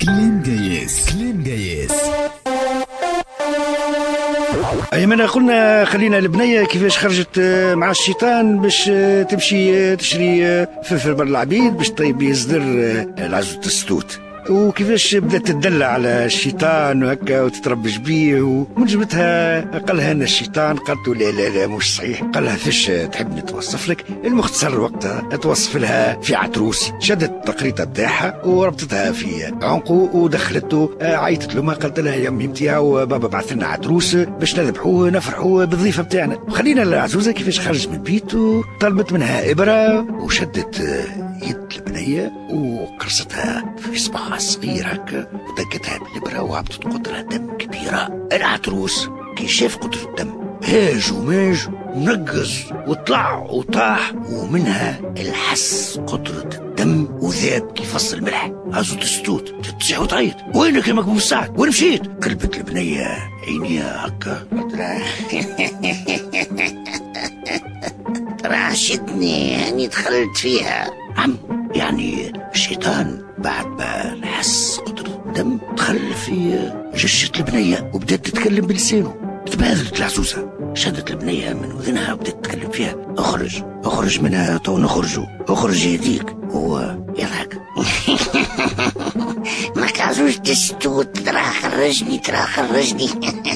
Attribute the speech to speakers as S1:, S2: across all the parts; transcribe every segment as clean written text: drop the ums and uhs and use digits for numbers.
S1: كليم جايز كليم جايز.
S2: أيمن قلنا خلينا البنية كيفاش خرجت مع الشيطان باش تمشي تشري فلفل بر العبيد باش طيب يصدر العزوة الستوت، وكيفاش بدأت تدلع على الشيطان وهكا وتتربش بيه، ومن جبتها قالها ان الشيطان، قالت لا لا لا مش صحيح، قالها فيش تحب نتوصف لك. المختصر وقتها توصف لها في عتروس، شدت التقريطه بتاعها وربطتها في عنقه ودخلته، عيطت له، ما قالت لها يا امي نتاعها وبابا بعث لنا عتروس باش نذبحوه نفرحوه بالضيفه بتاعنا. وخلينا العزوزه كيفاش خرجت من البيت وطلبت منها ابره وشدت يد البنيه وقرصتها في صباعها الصغير هكا ودقتها بالابره وهبطت قطره دم كبيره. العتروس كي شاف قطره الدم هاج وماج ونقز وطلع وطاح، ومنها الحس قطره الدم وذاب كي فص الملح. عزوة الستوت تصيح وتعيط، وينك يا مكبوب السعد وين مشيت؟ قلبت البنيه عينيها هكا، قلت لها راشدني هاني دخلت فيها. عم يعني الشيطان بعد ما نحس قطرة الدم دخل في جشة البنية وبدأت تتكلم بلسانه. تبادلت العزوزة، شدت البنية من وذنها وبدأت تتكلم فيها، اخرج اخرج منها تو نخرجوا، اخرج يديك. هو يضحك ماك عزوزة الستوت، ترى خرجني ترى خرجني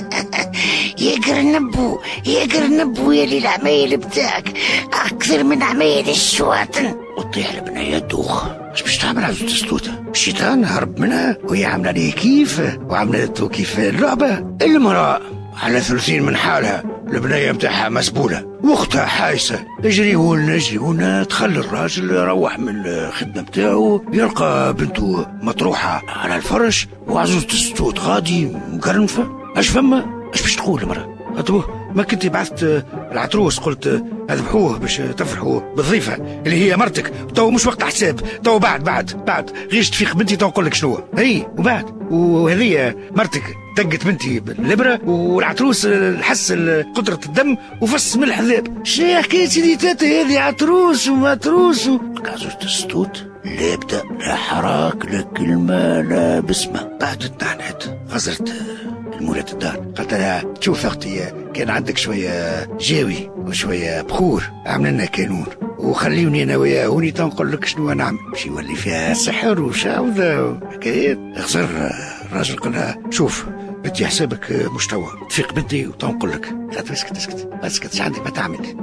S2: يا قرنبو يا لي العمايل بتاعك اكثر من عمايل الشواطن. وطيح البنية دوخ. اش باش تعمل عزوزة الستوت؟ الشيطان هرب منها وهي عامله ليه كيف وعملته كيف اللعبه. المراه على 30 من حالها، البنية متاعها مسبولة واختها حايسة، اجري ولنا تخلي الراجل يروح من الخدمة متاعه يلقى بنته مطروحة على الفرش وعزوزة الستوت غادي مقرنفة. اش فما؟ اش باش تقول المرأة؟ أتبوه ما كنت بعثت العتروس قلت اذبحوه باش تفرحوا بالضيفة اللي هي مرتك، تو مش وقت حساب، تو بعد غيش تفيق بنتي تو نقول لك شنو هي، وبعد وهذه مرتك دقت بنتي بالإبرة والعتروس حس قطرة الدم وفص ملح ذاب. شنو حكاية سيدي تاتا هذه؟ عتروس ومتروس عزوزة الستوت لا بدا لا حراك لا كلمة لا بسمة. بعد تنحنت غزرت مولة الدار، قلت لها شوف اختي كان عندك شويه جاوي وشويه بخور، عمل لنا كانون وخليوني انا وياه هوني تنقول لك شنو نعمل، باش يولي فيها سحر وشعوذه وحكايات. خسر الراجل قال لها شوف بدي حسابك مستوى تفيق بنتي وتنقول لك. قالت اسكت ايش عندك ما تعمل،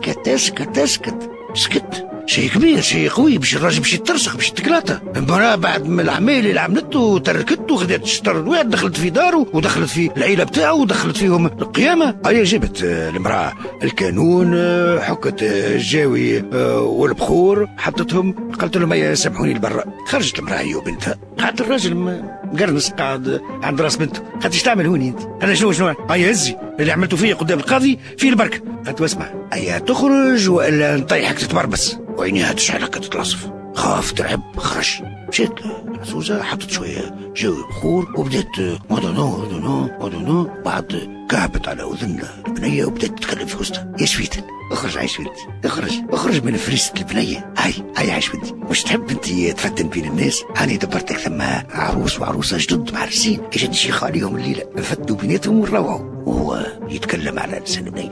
S2: اسكت شيء كبير شيء قوي باش الراجل باش يترسخ باش يتقلاطه. المراه بعد من العمايل اللي عملته وتركته وخذت الشطر الواحد دخلت في داره ودخلت في العيله بتاعه ودخلت فيهم القيامه. هيا جبت المراه الكانون، حكت الجاوي والبخور حطتهم، قالت لهم هيا سامحوني لبرا. خرجت المراه هي وبنتها، قعد الراجل مقرنص قاعد عند راس بنته. قالت ايش تعمل هوني انت؟ انا شنو هيا هزي اللي عملته فيا قدام القاضي فيه البركه. قالت اسمع هيا تخرج والا نطيحك تتبربس. وعينيها تشعل هكا تتلاصف، خاف ترعب خرج. مشيت العزوزة حطت شوية جوي بخور وبدأت مودونو بعد كعبت على أذن البنية وبدأت تتكلم في وسطها. يا شفيتك اخرج عيش بنتي، اخرج من فريسة البنية. هاي عيش بنتي، مش تحب انتي تفتن بين الناس؟ هاني دبرتك ثم عروس وعروسة جدد معرسين، اجا نشيخ عليهم الليلة نفتوا بيناتهم ونروعوا. وهو يتكلم على لسان البنية،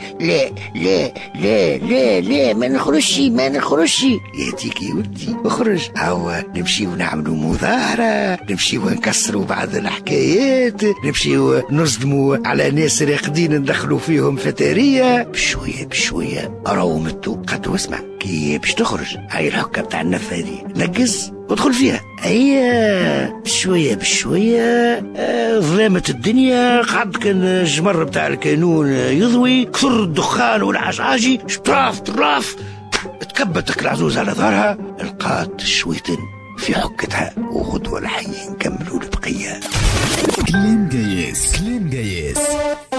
S2: لا ما نخرجش ياتيك يا ولدي اخرج. هاو نمشي ونعملوا مظاهرة، نمشي ونكسروا بعض الحكايات، نمشي ونصدموا على ناس راقدين ندخلوا فيهم فتارية بشوية رومتو. قد واسمع كي باش تخرج هاي الحكة بتاع النفة هذه نقز ودخل فيها. هيا بشوية ظلامت الدنيا، قعد كان الجمر بتاع الكانون يضوي، كثر الدخان والعشعاجي، طراف تكبتك العزوز على ظهرها، لقات الشويتن في حكتها. وغدوة الحي نكملوا البقية.
S1: كليم جايز.